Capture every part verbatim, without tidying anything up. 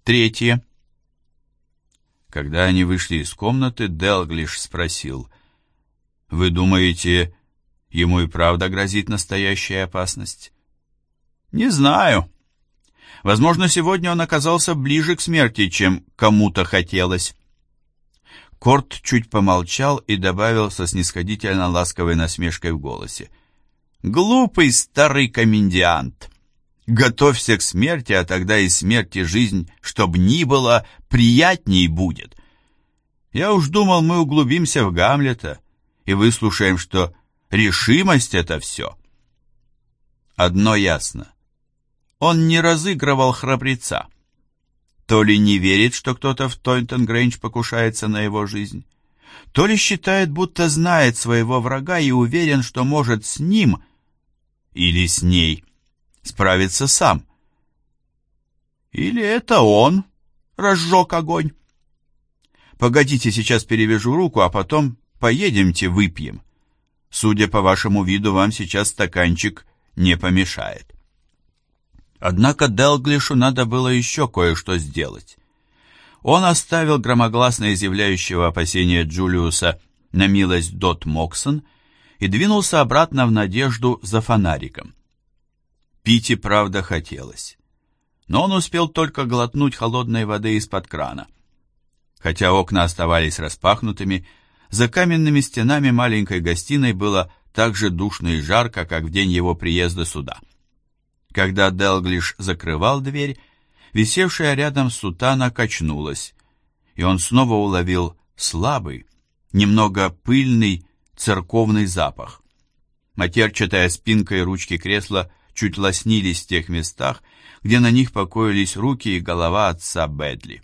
Третье. Когда они вышли из комнаты, Делглиш спросил: «Вы думаете, ему и правда грозит настоящая опасность?» «Не знаю. Возможно, сегодня он оказался ближе к смерти, чем кому-то хотелось». Корт чуть помолчал и добавил со снисходительно ласковой насмешкой в голосе: «Глупый старый комедиант! Готовься к смерти, а тогда и смерть, и жизнь, чтоб ни было, приятней будет. Я уж думал, мы углубимся в Гамлета и выслушаем, что решимость — это все». Одно ясно: он не разыгрывал храбреца. То ли не верит, что кто-то в Тойнтон-Грэндж покушается на его жизнь, то ли считает, будто знает своего врага и уверен, что может с ним или с ней справиться сам. Или это он разжег огонь. Погодите, сейчас перевяжу руку, а потом поедемте выпьем. Судя по вашему виду, вам сейчас стаканчик не помешает. Однако Делглишу надо было еще кое-что сделать. Он оставил громогласно изъявляющего опасения Джулиуса на милость Дот Моксон и двинулся обратно в надежду за фонариком. Пить и правда хотелось, но он успел только глотнуть холодной воды из-под крана. Хотя окна оставались распахнутыми, за каменными стенами маленькой гостиной было так же душно и жарко, как в день его приезда сюда. Когда Делглиш закрывал дверь, висевшая рядом сутана качнулась, и он снова уловил слабый, немного пыльный церковный запах. Матерчатая спинка и ручки кресла чуть лоснились в тех местах, где на них покоились руки и голова отца Бэдли.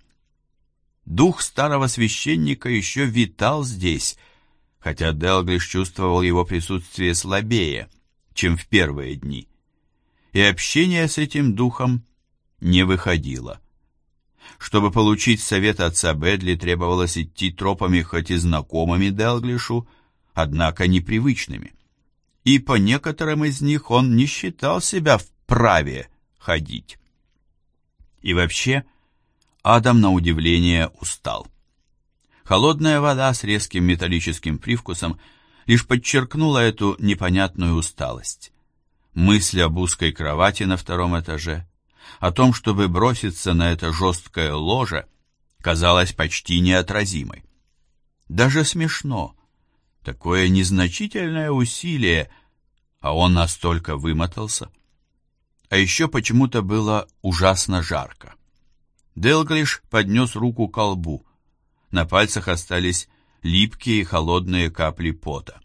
Дух старого священника еще витал здесь, хотя Делглиш чувствовал его присутствие слабее, чем в первые дни. И общение с этим духом не выходило. Чтобы получить совет отца Бэдли, требовалось идти тропами хоть и знакомыми Делглишу, однако непривычными. И по некоторым из них он не считал себя вправе ходить. И вообще, Адам на удивление устал. Холодная вода с резким металлическим привкусом лишь подчеркнула эту непонятную усталость. Мысль об узкой кровати на втором этаже, о том, чтобы броситься на это жесткое ложе, казалась почти неотразимой. Даже смешно. Такое незначительное усилие, а он настолько вымотался. А еще почему-то было ужасно жарко. Делглиш поднес руку к колбу. На пальцах остались липкие холодные капли пота.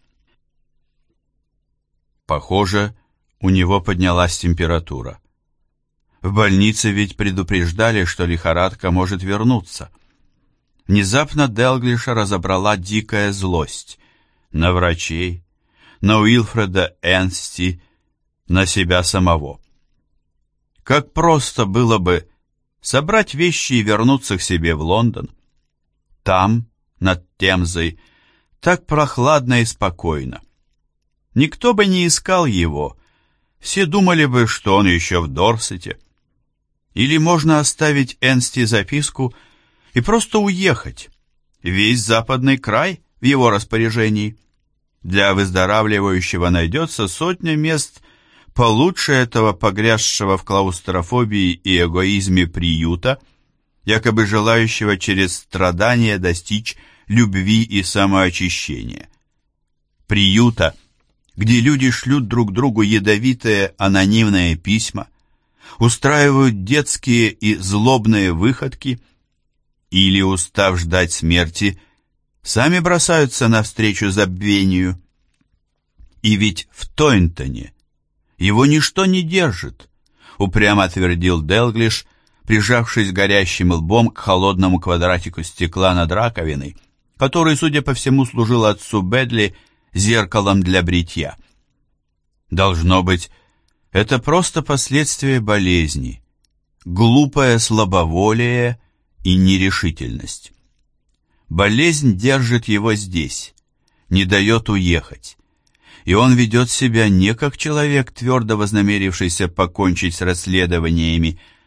Похоже, у него поднялась температура. В больнице ведь предупреждали, что лихорадка может вернуться. Внезапно Делглиша разобрала дикая злость на врачей, на Уилфреда Энсти, на себя самого. Как просто было бы собрать вещи и вернуться к себе в Лондон. Там, над Темзой, так прохладно и спокойно. Никто бы не искал его, все думали бы, что он еще в Дорсете. Или можно оставить Энсти записку и просто уехать. Весь западный край в его распоряжении. Для выздоравливающего найдется сотня мест получше этого погрязшего в клаустрофобии и эгоизме приюта, якобы желающего через страдания достичь любви и самоочищения. Приюта, где люди шлют друг другу ядовитые анонимные письма, устраивают детские и злобные выходки или, устав ждать смерти, сами бросаются навстречу забвению. И ведь в Тойнтоне его ничто не держит, упрямо твердил Делглиш, прижавшись горящим лбом к холодному квадратику стекла над раковиной, который, судя по всему, служил отцу Бэдли зеркалом для бритья. Должно быть, это просто последствия болезни, глупое слабоволие и нерешительность. Болезнь держит его здесь, не дает уехать, и он ведет себя не как человек, твердо вознамерившийся покончить с расследованиями,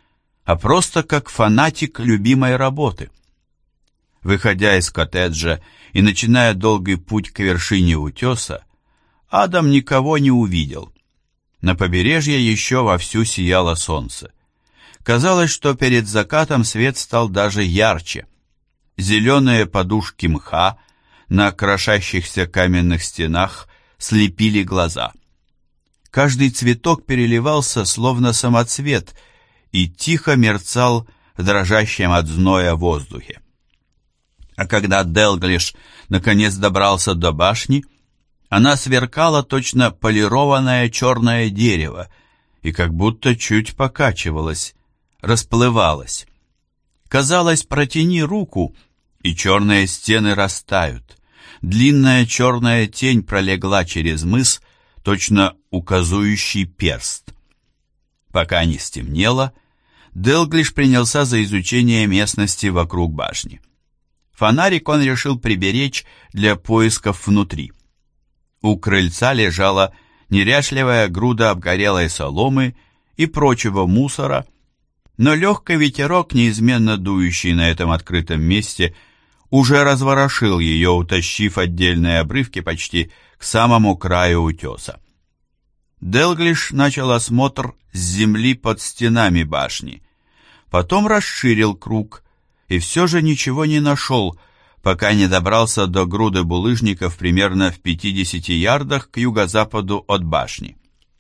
а просто как фанатик любимой работы. Выходя из коттеджа и начиная долгий путь к вершине утеса, Адам никого не увидел. На побережье еще вовсю сияло солнце. Казалось, что перед закатом свет стал даже ярче. Зеленые подушки мха на крошащихся каменных стенах слепили глаза. Каждый цветок переливался, словно самоцвет, и тихо мерцал в дрожащем от зноя воздухе. А когда Делглиш наконец добрался до башни, она сверкала точно полированное черное дерево и как будто чуть покачивалась, расплывалась. Казалось, протяни руку, и черные стены растают. Длинная черная тень пролегла через мыс, точно указующий перст. Пока не стемнело, Делглиш принялся за изучение местности вокруг башни. Фонарик он решил приберечь для поисков внутри. У крыльца лежала неряшливая груда обгорелой соломы и прочего мусора, но легкий ветерок, неизменно дующий на этом открытом месте, уже разворошил ее, утащив отдельные обрывки почти к самому краю утеса. Делглиш начал осмотр с земли под стенами башни, потом расширил круг и все же ничего не нашел, пока не добрался до груды булыжников примерно в пятидесяти ярдах к юго-западу от башни.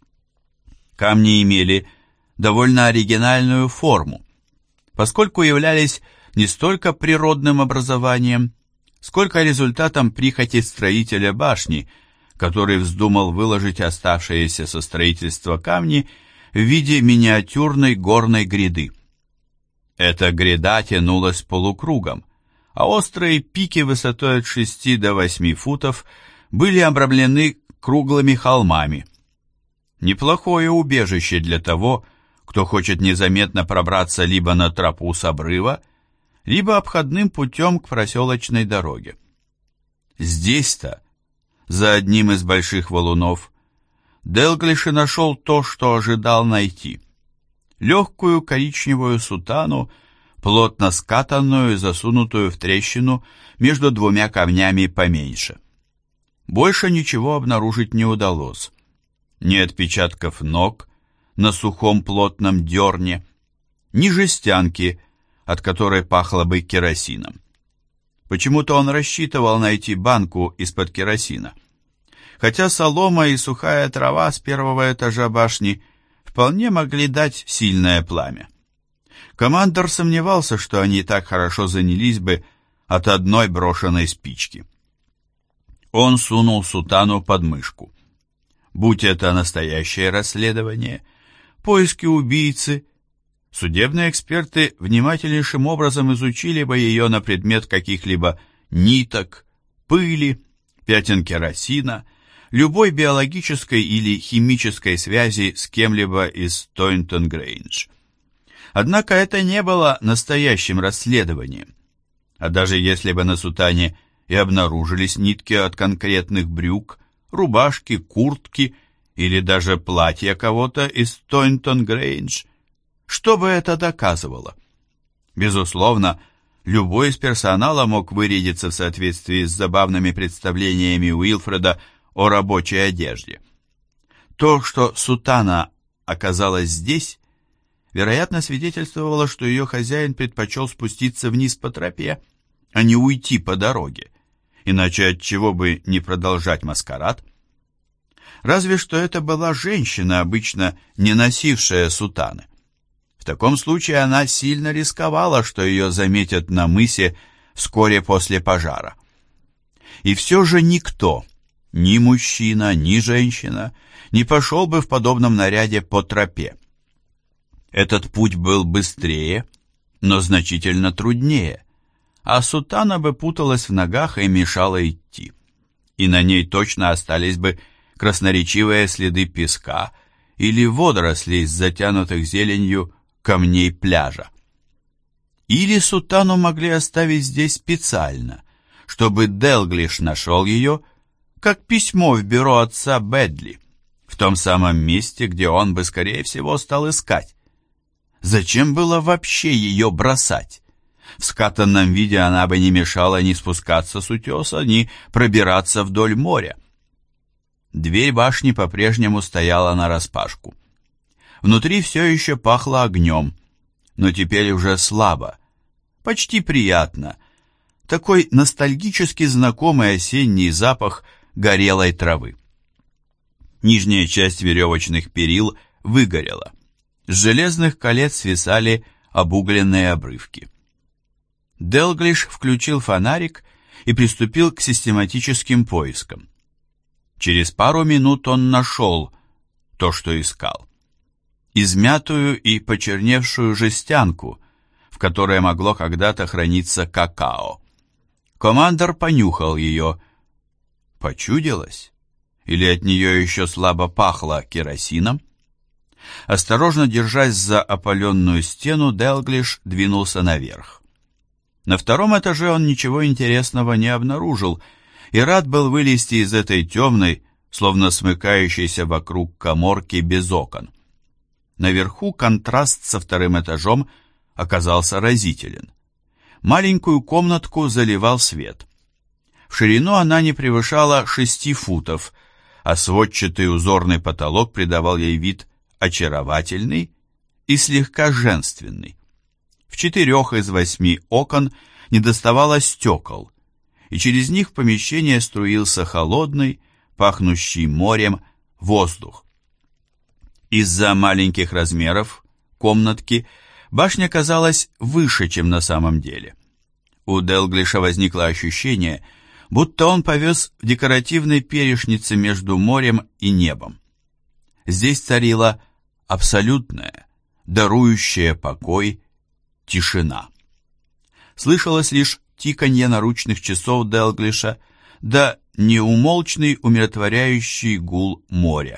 Камни имели довольно оригинальную форму, поскольку являлись не столько природным образованием, сколько результатом прихоти строителя башни, который вздумал выложить оставшиеся со строительства камни в виде миниатюрной горной гряды. Эта гряда тянулась полукругом, а острые пики высотой от шести до восьми футов были обрамлены круглыми холмами. Неплохое убежище для того, кто хочет незаметно пробраться либо на тропу с обрыва, либо обходным путем к проселочной дороге. Здесь-то, за одним из больших валунов, Делглиш и нашел то, что ожидал найти. Легкую коричневую сутану, плотно скатанную и засунутую в трещину между двумя камнями поменьше. Больше ничего обнаружить не удалось. Ни отпечатков ног на сухом плотном дерне, ни жестянки, от которой пахло бы керосином. Почему-то он рассчитывал найти банку из-под керосина. Хотя солома и сухая трава с первого этажа башни вполне могли дать сильное пламя. Командор сомневался, что они так хорошо занялись бы от одной брошенной спички. Он сунул сутану под мышку. Будь это настоящее расследование, поиски убийцы, судебные эксперты внимательнейшим образом изучили бы ее на предмет каких-либо ниток, пыли, пятен керосина, любой биологической или химической связи с кем-либо из Тойнтон-Грейндж. Однако это не было настоящим расследованием. А даже если бы на сутане и обнаружились нитки от конкретных брюк, рубашки, куртки или даже платья кого-то из Тойнтон-Грейндж, что бы это доказывало? Безусловно, любой из персонала мог вырядиться в соответствии с забавными представлениями Уилфреда о рабочей одежде. То, что сутана оказалась здесь, вероятно, свидетельствовало, что ее хозяин предпочел спуститься вниз по тропе, а не уйти по дороге, иначе от чего бы не продолжать маскарад? Разве что это была женщина, обычно не носившая сутаны. В таком случае она сильно рисковала, что ее заметят на мысе вскоре после пожара. И все же никто, ни мужчина, ни женщина, не пошел бы в подобном наряде по тропе. Этот путь был быстрее, но значительно труднее, а сутана бы путалась в ногах и мешала идти. И на ней точно остались бы красноречивые следы песка или водорослей с затянутых зеленью камней пляжа. Или сутану могли оставить здесь специально, чтобы Делглиш нашел ее, как письмо в бюро отца Бэдли, в том самом месте, где он бы, скорее всего, стал искать. Зачем было вообще ее бросать? В скатанном виде она бы не мешала ни спускаться с утеса, ни пробираться вдоль моря. Дверь башни по-прежнему стояла нараспашку. Внутри все еще пахло огнем, но теперь уже слабо, почти приятно. Такой ностальгически знакомый осенний запах горелой травы. Нижняя часть веревочных перил выгорела. С железных колец свисали обугленные обрывки. Делглиш включил фонарик и приступил к систематическим поискам. Через пару минут он нашел то, что искал. Измятую и почерневшую жестянку, в которой могло когда-то храниться какао. Командор понюхал ее. Почудилось? Или от нее еще слабо пахло керосином? Осторожно держась за опаленную стену, Делглиш двинулся наверх. На втором этаже он ничего интересного не обнаружил и рад был вылезти из этой темной, словно смыкающейся вокруг каморки без окон. Наверху контраст со вторым этажом оказался разителен. Маленькую комнатку заливал свет. В ширину она не превышала шести футов, а сводчатый узорный потолок придавал ей вид очаровательный и слегка женственный. В четырех из восьми окон недоставало стекол, и через них в помещение струился холодный, пахнущий морем, воздух. Из-за маленьких размеров комнатки башня казалась выше, чем на самом деле. У Делглиша возникло ощущение, будто он повез в декоративной перешнице между морем и небом. Здесь царила абсолютная, дарующая покой, тишина. Слышалось лишь тиканье наручных часов Делглиша, да неумолчный умиротворяющий гул моря.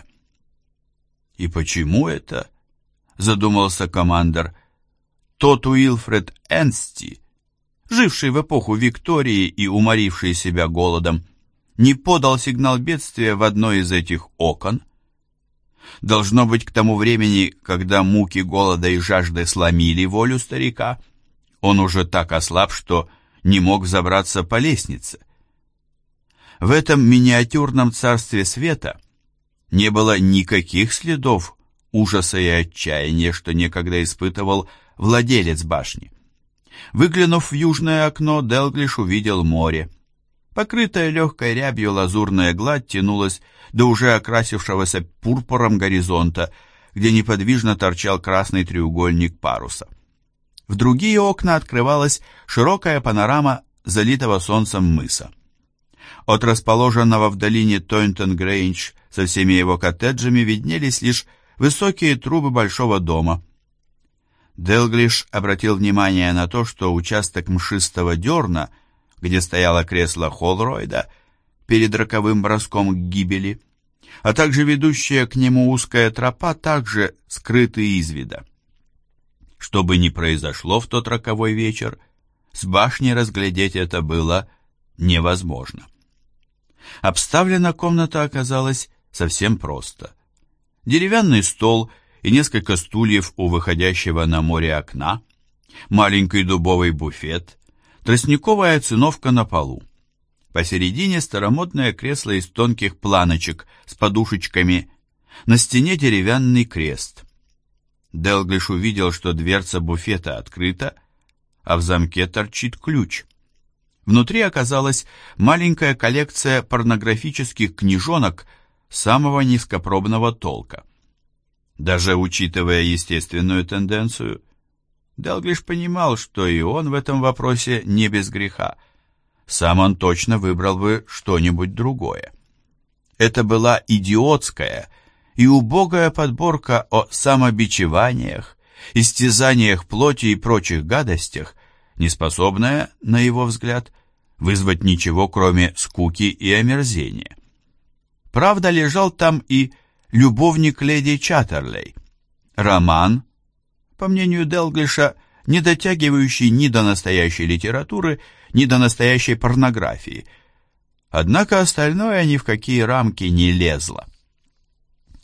«И почему это?» — задумался командор. «Тот Уилфред Энсти, живший в эпоху Виктории и уморивший себя голодом, не подал сигнал бедствия в одно из этих окон? Должно быть, к тому времени, когда муки голода и жажды сломили волю старика, он уже так ослаб, что не мог забраться по лестнице. В этом миниатюрном царстве света не было никаких следов ужаса и отчаяния, что некогда испытывал владелец башни. Выглянув в южное окно, Делглиш увидел море. Покрытая легкой рябью лазурная гладь тянулась до уже окрасившегося пурпуром горизонта, где неподвижно торчал красный треугольник паруса. В другие окна открывалась широкая панорама залитого солнцем мыса. От расположенного в долине Тойнтон-Грейндж со всеми его коттеджами виднелись лишь высокие трубы большого дома. Делглиш обратил внимание на то, что участок мшистого дерна, где стояло кресло Холройда перед роковым броском к гибели, а также ведущая к нему узкая тропа, также скрыты из вида. Что бы ни произошло в тот роковой вечер, с башни разглядеть это было невозможно. Обставлена комната оказалась совсем просто. Деревянный стол и несколько стульев у выходящего на море окна, маленький дубовый буфет, тростниковая циновка на полу. Посередине старомодное кресло из тонких планочек с подушечками, на стене деревянный крест. Делглиш увидел, что дверца буфета открыта, а в замке торчит ключ. Внутри оказалась маленькая коллекция порнографических книжонок самого низкопробного толка. Даже учитывая естественную тенденцию, Делглиш понимал, что и он в этом вопросе не без греха. Сам он точно выбрал бы что-нибудь другое. Это была идиотская и убогая подборка о самобичеваниях, истязаниях плоти и прочих гадостях, не способная, на его взгляд, вызвать ничего, кроме скуки и омерзения. Правда, лежал там и «Любовник леди Чаттерлей», роман, по мнению Делглиша, не дотягивающий ни до настоящей литературы, ни до настоящей порнографии. Однако остальное ни в какие рамки не лезло.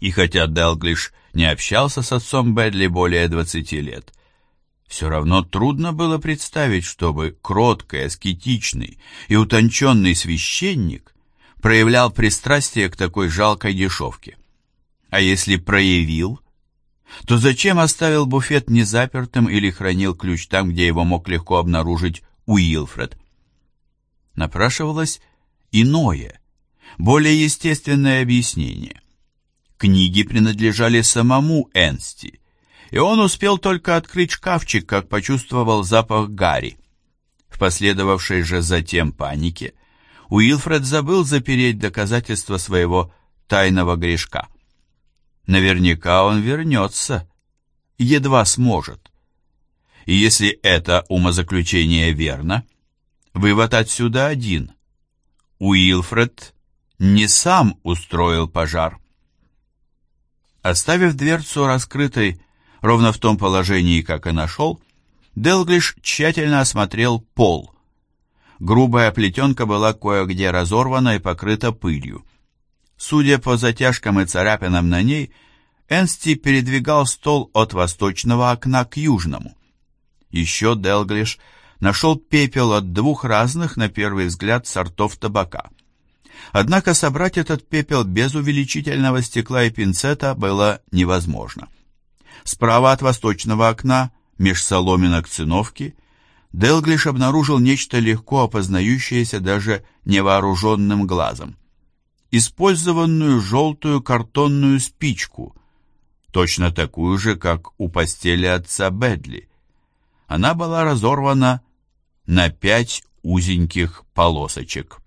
И хотя Делглиш не общался с отцом Бэдли более двадцати лет, все равно трудно было представить, чтобы кроткий, аскетичный и утонченный священник проявлял пристрастие к такой жалкой дешевке. А если проявил, то зачем оставил буфет незапертым или хранил ключ там, где его мог легко обнаружить Уилфред? Напрашивалось иное, более естественное объяснение. Книги принадлежали самому Энсти, и он успел только открыть шкафчик, как почувствовал запах гари. В последовавшей же затем панике Уилфред забыл запереть доказательства своего тайного грешка. Наверняка он вернется, едва сможет. И если это умозаключение верно, вывод отсюда один. Уилфред не сам устроил пожар. Оставив дверцу раскрытой ровно в том положении, как и нашел, Делглиш тщательно осмотрел пол. Грубая плетенка была кое-где разорвана и покрыта пылью. Судя по затяжкам и царапинам на ней, Энсти передвигал стол от восточного окна к южному. Еще Делглиш нашел пепел от двух разных, на первый взгляд, сортов табака. Однако собрать этот пепел без увеличительного стекла и пинцета было невозможно. Справа от восточного окна, меж соломинок циновки, Делглиш обнаружил нечто легко опознающееся даже невооруженным глазом. Использованную желтую картонную спичку, точно такую же, как у постели отца Бэдли. Она была разорвана на пять узеньких полосочек.